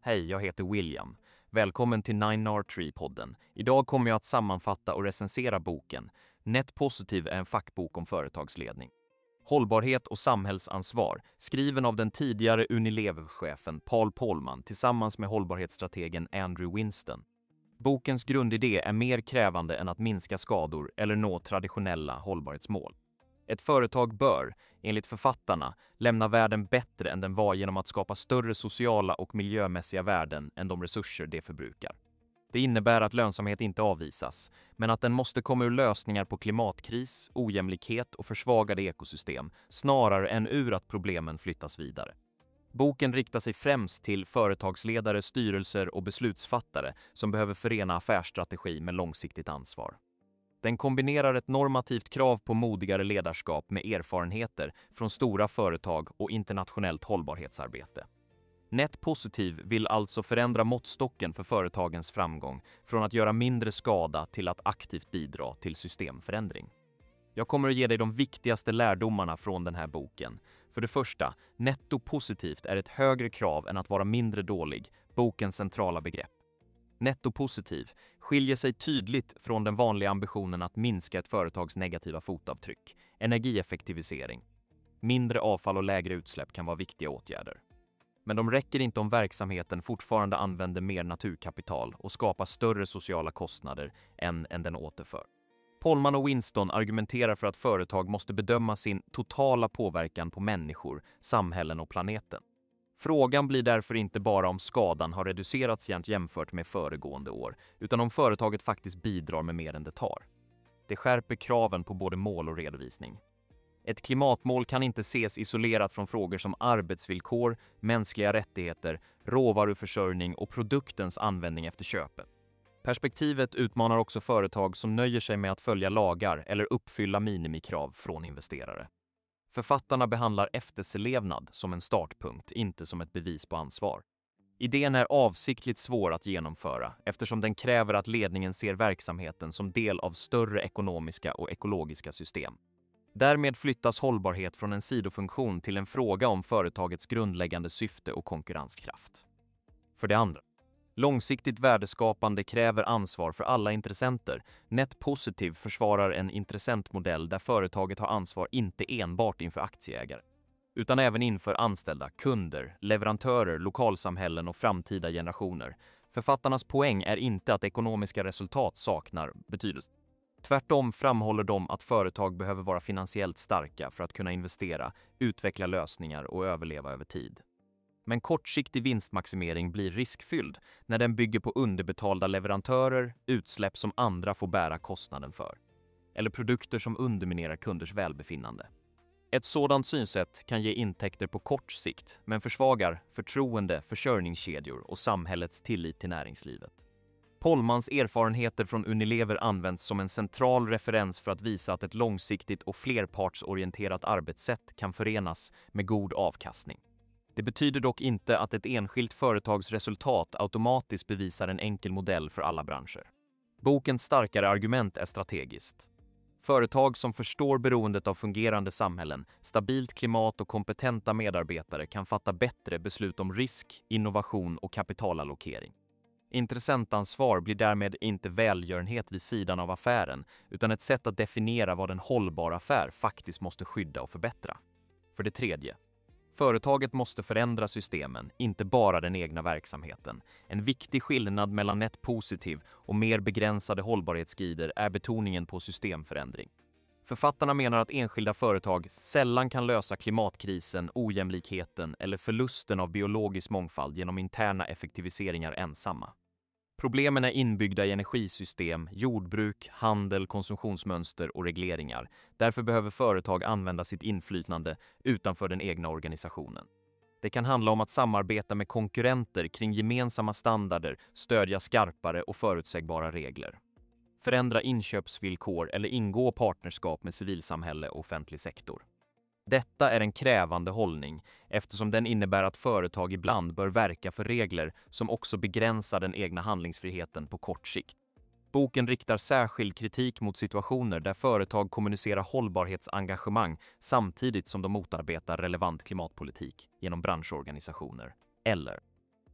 Hej, jag heter William. Välkommen till 9R3-podden. Idag kommer jag att sammanfatta och recensera boken Net Positive är en fackbok om företagsledning. Hållbarhet och samhällsansvar, skriven av den tidigare Unilever-chefen Paul Polman tillsammans med hållbarhetsstrategen Andrew Winston. Bokens grundidé är mer krävande än att minska skador eller nå traditionella hållbarhetsmål. Ett företag bör, enligt författarna, lämna världen bättre än den var genom att skapa större sociala och miljömässiga värden än de resurser det förbrukar. Det innebär att lönsamhet inte avvisas, men att den måste komma ur lösningar på klimatkris, ojämlikhet och försvagade ekosystem, snarare än ur att problemen flyttas vidare. Boken riktar sig främst till företagsledare, styrelser och beslutsfattare som behöver förena affärsstrategi med långsiktigt ansvar. Den kombinerar ett normativt krav på modigare ledarskap med erfarenheter från stora företag och internationellt hållbarhetsarbete. Net Positive vill alltså förändra måttstocken för företagens framgång från att göra mindre skada till att aktivt bidra till systemförändring. Jag kommer att ge dig de viktigaste lärdomarna från den här boken. För det första, netto positivt är ett högre krav än att vara mindre dålig, bokens centrala begrepp. Nettopositiv skiljer sig tydligt från den vanliga ambitionen att minska ett företags negativa fotavtryck. Energieffektivisering, mindre avfall och lägre utsläpp kan vara viktiga åtgärder. Men de räcker inte om verksamheten fortfarande använder mer naturkapital och skapar större sociala kostnader än den återför. Polman och Winston argumenterar för att företag måste bedöma sin totala påverkan på människor, samhällen och planeten. Frågan blir därför inte bara om skadan har reducerats jämfört med föregående år, utan om företaget faktiskt bidrar med mer än det tar. Det skärper kraven på både mål och redovisning. Ett klimatmål kan inte ses isolerat från frågor som arbetsvillkor, mänskliga rättigheter, råvaruförsörjning och produktens användning efter köpet. Perspektivet utmanar också företag som nöjer sig med att följa lagar eller uppfylla minimikrav från investerare. Författarna behandlar efterlevnad som en startpunkt, inte som ett bevis på ansvar. Idén är avsiktligt svår att genomföra eftersom den kräver att ledningen ser verksamheten som del av större ekonomiska och ekologiska system. Därmed flyttas hållbarhet från en sidofunktion till en fråga om företagets grundläggande syfte och konkurrenskraft. För det andra, långsiktigt värdeskapande kräver ansvar för alla intressenter. Net Positive försvarar en intressentmodell där företaget har ansvar inte enbart inför aktieägare, utan även inför anställda, kunder, leverantörer, lokalsamhällen och framtida generationer. Författarnas poäng är inte att ekonomiska resultat saknar betydelse. Tvärtom framhåller de att företag behöver vara finansiellt starka för att kunna investera, utveckla lösningar och överleva över tid. Men kortsiktig vinstmaximering blir riskfylld när den bygger på underbetalda leverantörer, utsläpp som andra får bära kostnaden för, eller produkter som underminerar kunders välbefinnande. Ett sådant synsätt kan ge intäkter på kort sikt, men försvagar förtroende, försörjningskedjor och samhällets tillit till näringslivet. Polmans erfarenheter från Unilever används som en central referens för att visa att ett långsiktigt och flerpartsorienterat arbetssätt kan förenas med god avkastning. Det betyder dock inte att ett enskilt företags resultat automatiskt bevisar en enkel modell för alla branscher. Bokens starkare argument är strategiskt. Företag som förstår beroendet av fungerande samhällen, stabilt klimat och kompetenta medarbetare kan fatta bättre beslut om risk, innovation och kapitalallokering. Intressentansvar blir därmed inte välgörenhet vid sidan av affären, utan ett sätt att definiera vad en hållbar affär faktiskt måste skydda och förbättra. För det tredje, företaget måste förändra systemen, inte bara den egna verksamheten. En viktig skillnad mellan Net Positive och mer begränsade hållbarhetsguider är betoningen på systemförändring. Författarna menar att enskilda företag sällan kan lösa klimatkrisen, ojämlikheten eller förlusten av biologisk mångfald genom interna effektiviseringar ensamma. Problemen är inbyggda i energisystem, jordbruk, handel, konsumtionsmönster och regleringar. Därför behöver företag använda sitt inflytande utanför den egna organisationen. Det kan handla om att samarbeta med konkurrenter kring gemensamma standarder, stödja skarpare och förutsägbara regler, förändra inköpsvillkor eller ingå partnerskap med civilsamhälle och offentlig sektor. Detta är en krävande hållning eftersom den innebär att företag ibland bör verka för regler som också begränsar den egna handlingsfriheten på kort sikt. Boken riktar särskild kritik mot situationer där företag kommunicerar hållbarhetsengagemang samtidigt som de motarbetar relevant klimatpolitik genom branschorganisationer eller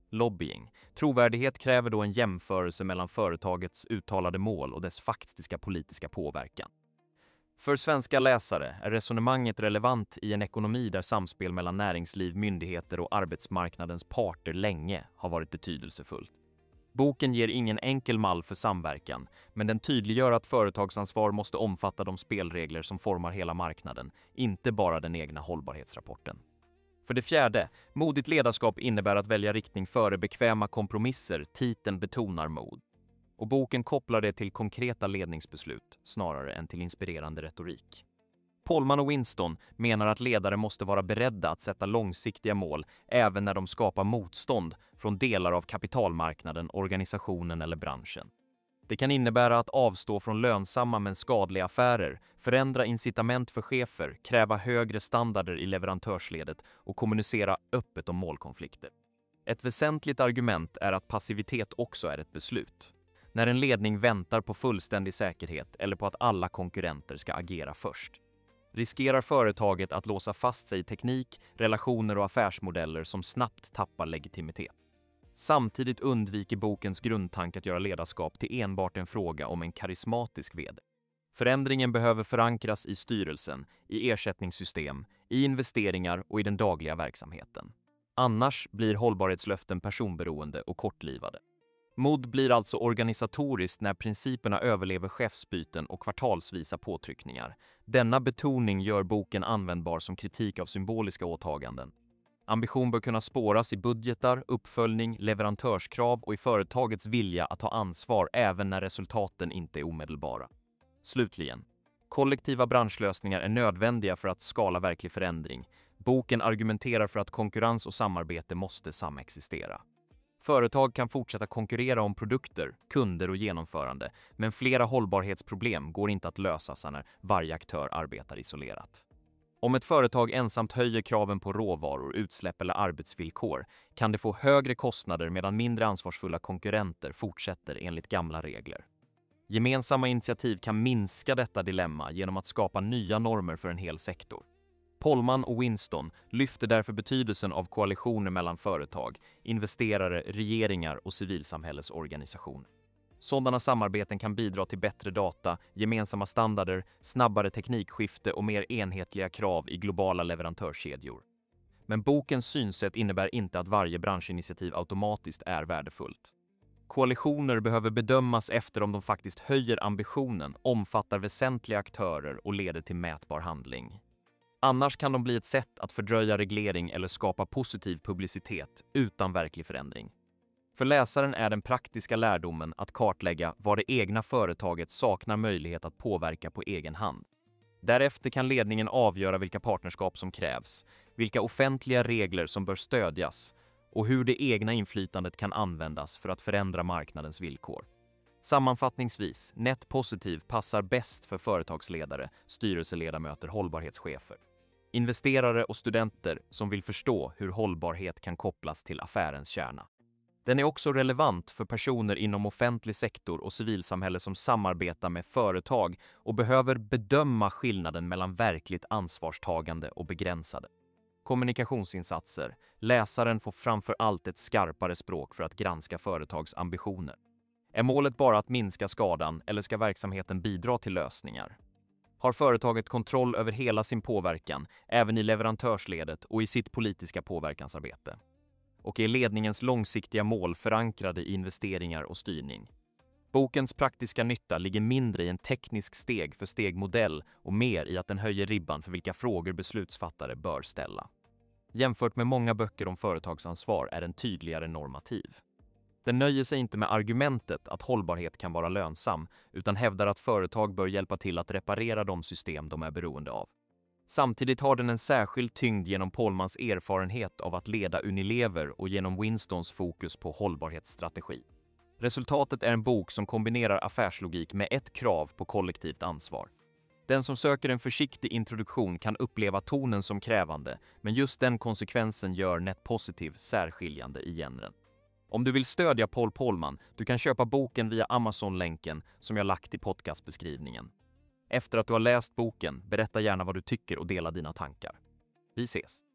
Lobbying. Trovärdighet kräver då en jämförelse mellan företagets uttalade mål och dess faktiska politiska påverkan. För svenska läsare är resonemanget relevant i en ekonomi där samspel mellan näringsliv, myndigheter och arbetsmarknadens parter länge har varit betydelsefullt. Boken ger ingen enkel mall för samverkan, men den tydliggör att företagsansvar måste omfatta de spelregler som formar hela marknaden, inte bara den egna hållbarhetsrapporten. För det fjärde, modigt ledarskap innebär att välja riktning före bekväma kompromisser. Titeln betonar mod. Och boken kopplar det till konkreta ledningsbeslut snarare än till inspirerande retorik. Polman och Winston menar att ledare måste vara beredda att sätta långsiktiga mål även när de skapar motstånd från delar av kapitalmarknaden, organisationen eller branschen. Det kan innebära att avstå från lönsamma men skadliga affärer, förändra incitament för chefer, kräva högre standarder i leverantörsledet och kommunicera öppet om målkonflikter. Ett väsentligt argument är att passivitet också är ett beslut. När en ledning väntar på fullständig säkerhet eller på att alla konkurrenter ska agera först, riskerar företaget att låsa fast sig i teknik, relationer och affärsmodeller som snabbt tappar legitimitet. Samtidigt undviker bokens grundtanke att göra ledarskap till enbart en fråga om en karismatisk vd. Förändringen behöver förankras i styrelsen, i ersättningssystem, i investeringar och i den dagliga verksamheten. Annars blir hållbarhetslöften personberoende och kortlivade. Mod blir alltså organisatoriskt när principerna överlever chefsbyten och kvartalsvisa påtryckningar. Denna betoning gör boken användbar som kritik av symboliska åtaganden. Ambition bör kunna spåras i budgetar, uppföljning, leverantörskrav och i företagets vilja att ta ansvar även när resultaten inte är omedelbara. Slutligen, kollektiva branschlösningar är nödvändiga för att skala verklig förändring. Boken argumenterar för att konkurrens och samarbete måste samexistera. Företag kan fortsätta konkurrera om produkter, kunder och genomförande, men flera hållbarhetsproblem går inte att lösa när varje aktör arbetar isolerat. Om ett företag ensamt höjer kraven på råvaror, utsläpp eller arbetsvillkor kan det få högre kostnader medan mindre ansvarsfulla konkurrenter fortsätter enligt gamla regler. Gemensamma initiativ kan minska detta dilemma genom att skapa nya normer för en hel sektor. Polman och Winston lyfter därför betydelsen av koalitioner mellan företag, investerare, regeringar och civilsamhällesorganisationer. Sådana samarbeten kan bidra till bättre data, gemensamma standarder, snabbare teknikskifte och mer enhetliga krav i globala leverantörskedjor. Men bokens synsätt innebär inte att varje branschinitiativ automatiskt är värdefullt. Koalitioner behöver bedömas efter om de faktiskt höjer ambitionen, omfattar väsentliga aktörer och leder till mätbar handling. Annars kan de bli ett sätt att fördröja reglering eller skapa positiv publicitet utan verklig förändring. För läsaren är den praktiska lärdomen att kartlägga vad det egna företaget saknar möjlighet att påverka på egen hand. Därefter kan ledningen avgöra vilka partnerskap som krävs, vilka offentliga regler som bör stödjas och hur det egna inflytandet kan användas för att förändra marknadens villkor. Sammanfattningsvis, Net Positive passar bäst för företagsledare, styrelseledamöter, hållbarhetschefer, investerare och studenter som vill förstå hur hållbarhet kan kopplas till affärens kärna. Den är också relevant för personer inom offentlig sektor och civilsamhälle som samarbetar med företag och behöver bedöma skillnaden mellan verkligt ansvarstagande och begränsade kommunikationsinsatser. Läsaren får framför allt ett skarpare språk för att granska företags ambitioner. Är målet bara att minska skadan eller ska verksamheten bidra till lösningar? Har företaget kontroll över hela sin påverkan, även i leverantörsledet och i sitt politiska påverkansarbete? Och är ledningens långsiktiga mål förankrade i investeringar och styrning? Bokens praktiska nytta ligger mindre i en teknisk steg för steg-modell och mer i att den höjer ribban för vilka frågor beslutsfattare bör ställa. Jämfört med många böcker om företagsansvar är den tydligare normativ. Den nöjer sig inte med argumentet att hållbarhet kan vara lönsam, utan hävdar att företag bör hjälpa till att reparera de system de är beroende av. Samtidigt har den en särskild tyngd genom Polmans erfarenhet av att leda Unilever och genom Winstons fokus på hållbarhetsstrategi. Resultatet är en bok som kombinerar affärslogik med ett krav på kollektivt ansvar. Den som söker en försiktig introduktion kan uppleva tonen som krävande, men just den konsekvensen gör Net Positive särskiljande i genren. Om du vill stödja Paul Polman, du kan köpa boken via Amazon-länken som jag lagt i podcastbeskrivningen. Efter att du har läst boken, berätta gärna vad du tycker och dela dina tankar. Vi ses!